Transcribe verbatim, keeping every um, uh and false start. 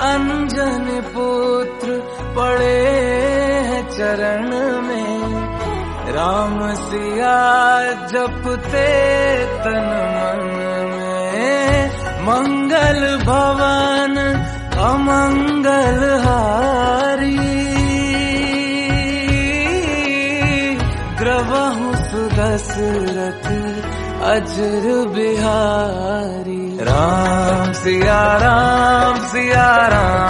अंजन पुत्र पड़े हैं चरण में, राम सिया जपते तन मन में। मंगल भवन अमंगल हारी, द्रवहु सुदशरथ अजर बिहारी। राम सिया राम सिया राम